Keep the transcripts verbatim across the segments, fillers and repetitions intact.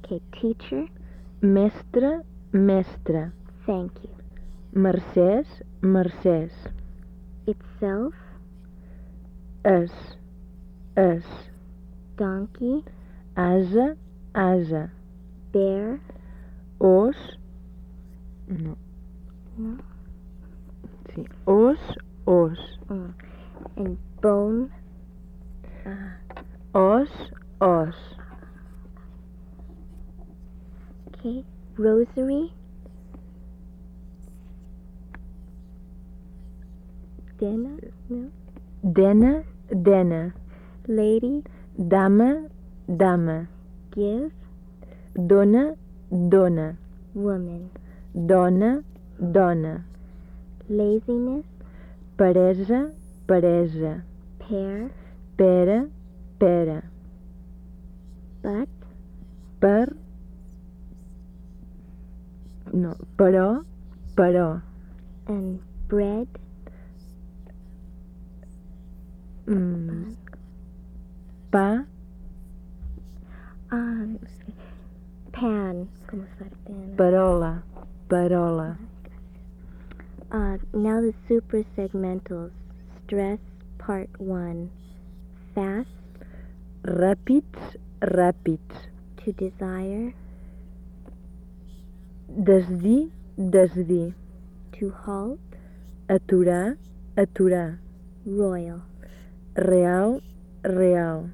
Okay, teacher. Mestre, mestra. Thank you. Mercès, mercès. Itself. És, és. Donkey. Asa, asa. Bear. Os. No. No. Sí. Os, os. Mm. And bone. Uh, Os, os. okay. Rosary. Dena. No. Dena, dena. Lady. Dama, dama. Give. Dona, dona. Woman. Dona, dona. Laziness. Peresa, peresa. Pear. Pera, pera. But. Per. No, però, però. And bread. Mm. Pa. Ah, pan. ¿Cómo se dice pan? Parola, parola. Uh, now the suprasegmentals. Stress, part one. Fast. Ràpids, ràpids. To desire. Desdir, desdir. To halt. Aturar, aturar. Royal. Real, real.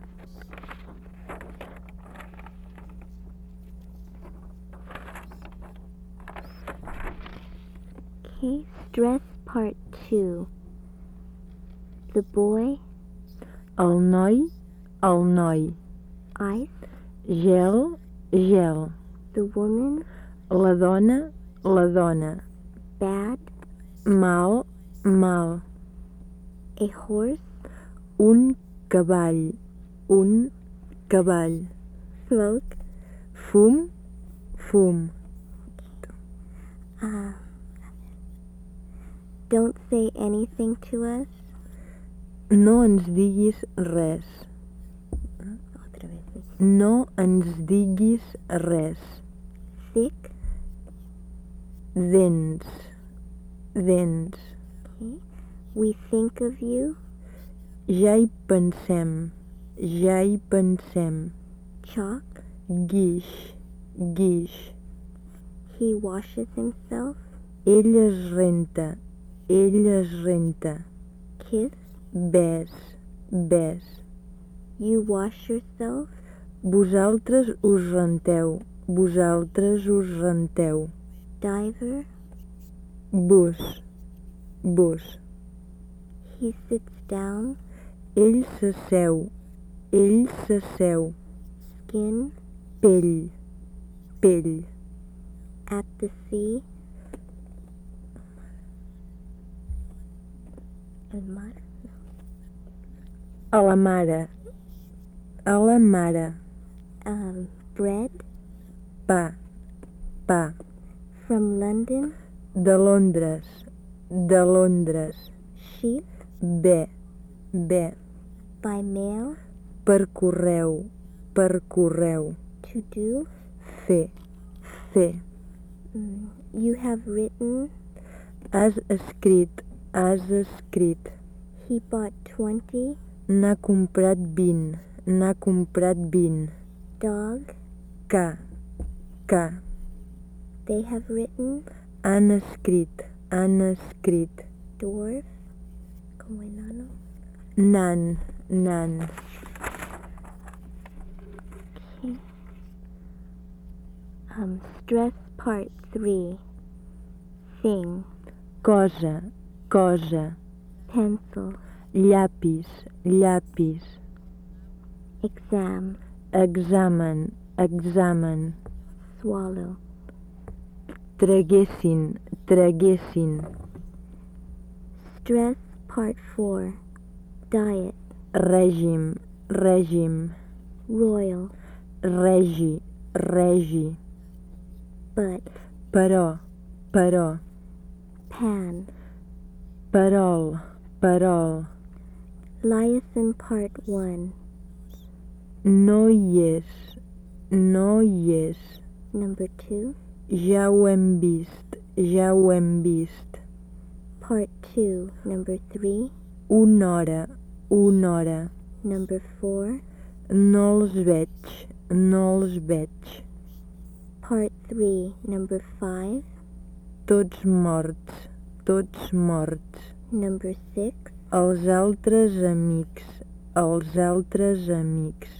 Okay, stress part two. The boy. El noi, el noi. Ice. Gel, gel. The woman. La dona, la dona. Bad. Mal, mal. A horse. Un cavall, un cavall. Smoke. Fum, fum. Uh, don't say anything to us. No ens diguis res. Otra vez. No ens diguis res. Sick. Dents, dents. Okay. We think of you. Ja hi pensem, ja hi pensem. Chalk. Guix, guix. He washes himself. Ell es renta, ell es renta. Kiss. Bes, bes. You wash yourself. Vosaltres us renteu, vosaltres us renteu. Diver. Vos, vos. He sits down. Ell s'asseu, ell s'asseu. Skin. Pell, pell. At the sea. El mar. A la mare, a la mare. Um, bread. Pa, pa. From London. De Londres, de Londres. Sheep. Bé, bé. By mail. Per correu, per correu. To do. Fer, fer. Mm, you have written. Has escrit, has escrit. He bought twenty. N'ha comprat vint, n'ha comprat vint. Dog. Ca, ca. They have written. Han escrit, han escrit. Dwarf. Como enano. Nan, nan. Okay. Um, stress part three. Thing. Cosa, cosa. Pencil. Llapis, llapis. Exam. Examen, examen. Swallow. Traguessin, traguessin. Stress part four. Diet. Règim, règim. Royal. Regi, regi. But. Però, però. Pan. Perol, perol. Liaison part one. No hi és, no hi és. Number two. Ja ho hem vist, ja ho hem vist. Part two. Number three. Una hora, una hora. Number four. No els veig, no els veig. Part three. Number five. Tots morts, tots morts. Number six. Els altres amics, els altres amics.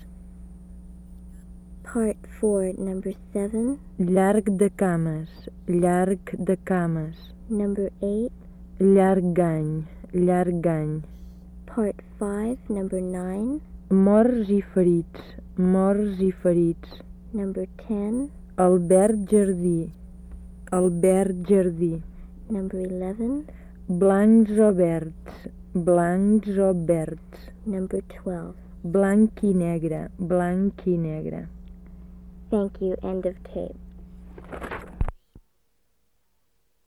Part four. Number seven. Llarg de cames, llarg de cames. Number eight. Llarg any, llarg any. Part five. Number nine. Morts i ferits, morts i ferits. Number ten. Albert Jardí, Albert Jardí. Number eleven. Blancs o verds, blancs o verds. Number twelve. Blanc i negre, blanc i negre. Thank you. End of tape.